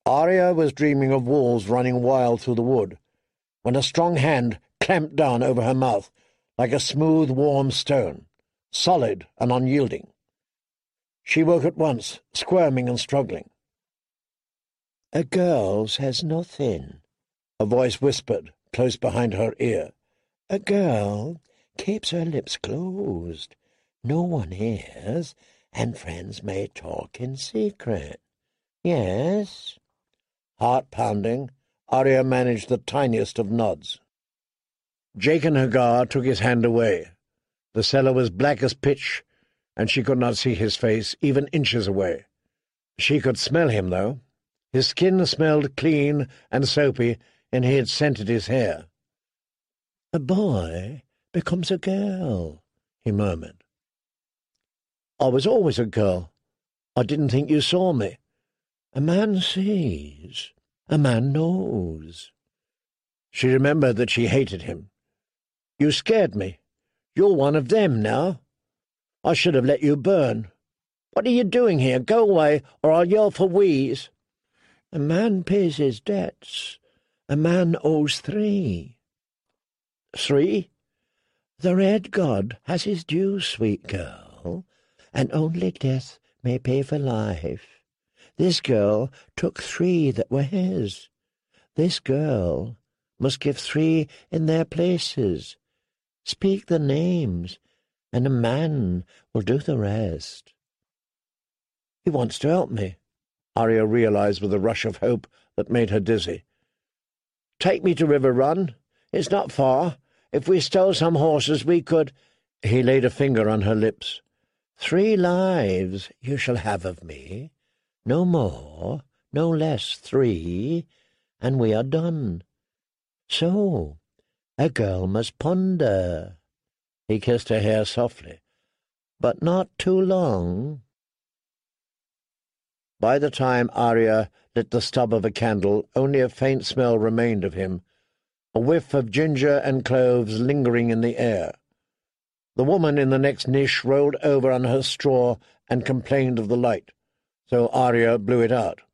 Arya was dreaming of wolves running wild through the wood, when a strong hand clamped down over her mouth like a smooth, warm stone, solid and unyielding. She woke at once, squirming and struggling. "A girl says nothing," a voice whispered close behind her ear. "A girl keeps her lips closed. No one hears, and friends may talk in secret. Yes?" Heart-pounding, Arya managed the tiniest of nods. Jaqen H'ghar took his hand away. The cellar was black as pitch, and she could not see his face, even inches away. She could smell him, though. His skin smelled clean and soapy, and he had scented his hair. "A boy becomes a girl," he murmured. "I was always a girl. I didn't think you saw me." "A man sees. A man knows." She remembered that she hated him. "You scared me. You're one of them now. I should have let you burn. What are you doing here? Go away, or I'll yell for Wheeze." "A man pays his debts. A man owes 3. 3? The Red God has his due, sweet girl, and only death may pay for life. This girl took 3 that were his. This girl must give 3 in their places. Speak the names, and a man will do the rest." "He wants to help me," Arya realized with a rush of hope that made her dizzy. "Take me to River Run. It's not far. If we stole some horses, we could—" He laid a finger on her lips. "3 lives you shall have of me. No more, no less 3, and we are done. So, a girl must ponder." He kissed her hair softly. "But not too long." By the time Arya lit the stub of a candle, only a faint smell remained of him, a whiff of ginger and cloves lingering in the air. The woman in the next niche rolled over on her straw and complained of the light, so Arya blew it out.